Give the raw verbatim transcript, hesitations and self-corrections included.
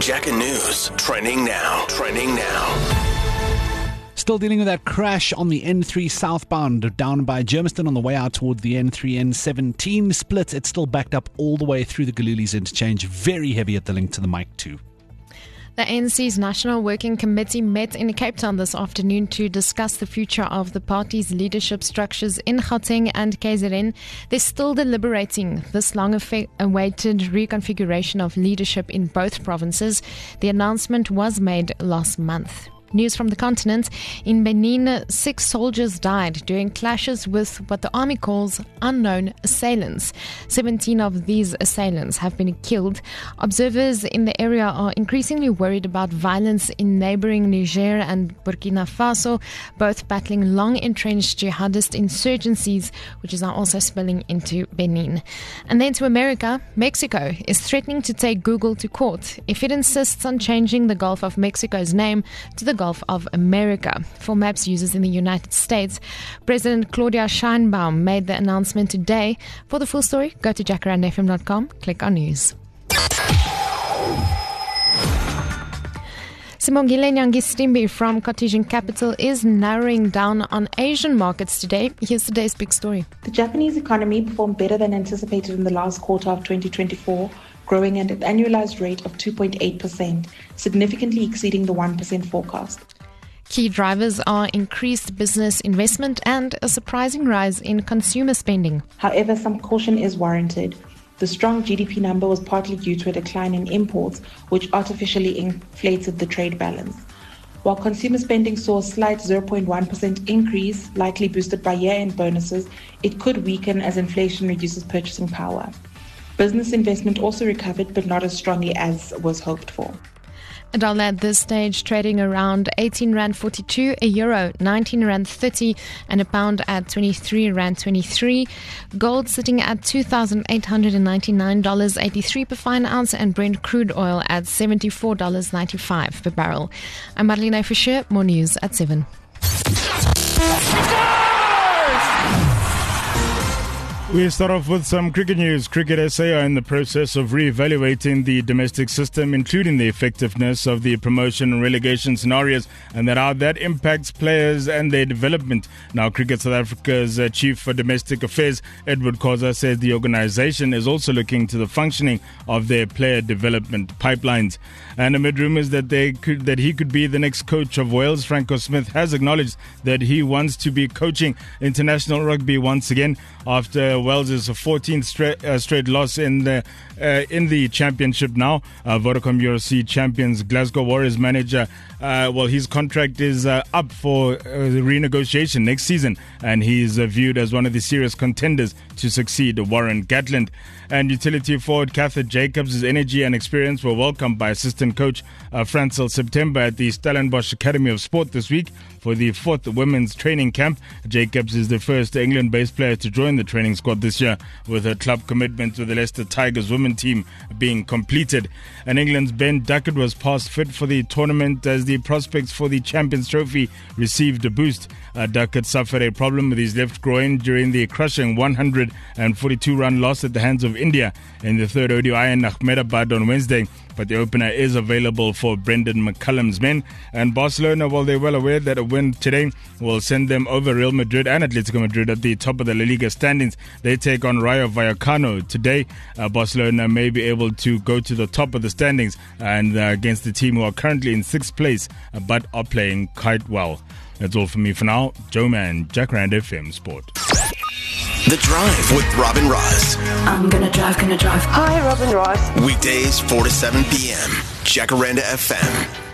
Jacka News. Trending now. Trending now. Still dealing with that crash on the N three southbound down by Germiston on the way out toward the N three N seventeen split. It's still backed up all the way through the Galilees interchange. Very heavy at the link to the Mike two. The A N C's National Working Committee met in Cape Town this afternoon to discuss the future of the party's leadership structures in Gauteng and K Z N. They're still deliberating this long-awaited reconfiguration of leadership in both provinces. The announcement was made last month. News from the continent. In Benin, six soldiers died during clashes with what the army calls unknown assailants. seventeen of these assailants have been killed. Observers in the area are increasingly worried about violence in neighboring Niger and Burkina Faso, both battling long-entrenched jihadist insurgencies, which is now also spilling into Benin. And then to America, Mexico is threatening to take Google to court if it insists on changing the Gulf of Mexico's name to the Gulf of America. For Maps users in the United States, President Claudia Sheinbaum made the announcement today. For the full story, go to jacaranda f m dot com, click on news. Simongile Nyangistimbi from Cartesian Capital is narrowing down on Asian markets today. Here's today's big story. The Japanese economy performed better than anticipated in the last quarter of twenty twenty-four, growing at an annualized rate of two point eight percent, significantly exceeding the one percent forecast. Key drivers are increased business investment and a surprising rise in consumer spending. However, some caution is warranted. The strong G D P number was partly due to a decline in imports, which artificially inflated the trade balance. While consumer spending saw a slight zero point one percent increase, likely boosted by year-end bonuses, it could weaken as inflation reduces purchasing power. Business investment also recovered, but not as strongly as was hoped for. A dollar at this stage trading around eighteen rand forty-two, a euro nineteen rand thirty, and a pound at twenty-three rand twenty-three. Gold sitting at two thousand eight hundred ninety-nine dollars and eighty-three cents per fine ounce, and Brent crude oil at seventy-four dollars and ninety-five cents per barrel. I'm Marlene Fisher. More news at seven. We start off with some cricket news. Cricket S A are in the process of re-evaluating the domestic system, including the effectiveness of the promotion and relegation scenarios, and that how that impacts players and their development. Now, Cricket South Africa's uh, Chief for Domestic Affairs, Edward Khoza, says the organisation is also looking to the functioning of their player development pipelines. And amid rumours that they could, that he could be the next coach of Wales, Franco Smith has acknowledged that he wants to be coaching international rugby once again after Wales' fourteenth straight, uh, straight loss in the uh, in the championship now. Uh, Vodacom U F C champions Glasgow Warriors manager, uh, well, his contract is uh, up for uh, renegotiation next season, and he's uh, viewed as one of the serious contenders to succeed Warren Gatland. And utility forward Cather Jacobs' energy and experience were welcomed by assistant coach uh, Francel September at the Stellenbosch Academy of Sport this week for the fourth women's training camp. Jacobs is the first England-based player to join the training squad this year, with her club commitment to the Leicester Tigers women team being completed. And England's Ben Duckett was past fit for the tournament as the prospects for the Champions Trophy received a boost. Uh, Duckett suffered a problem with his left groin during the crushing one hundred forty-two run loss at the hands of India in the third O D I in Ahmedabad on Wednesday. But the opener is available for Brendan McCullum's men. And Barcelona, well, they're well aware that a win today will send them over Real Madrid and Atletico Madrid at the top of the La Liga standings. They take on Rayo Vallecano today. Uh, Barcelona may be able to go to the top of the standings and uh, against the team who are currently in sixth place uh, but are playing quite well. That's all from me for now. Joe Man, Jacaranda F M Sport. The Drive with Robin Ross. I'm gonna drive, gonna drive. Hi, Robin Ross. Weekdays, four to seven p.m. Jacaranda F M.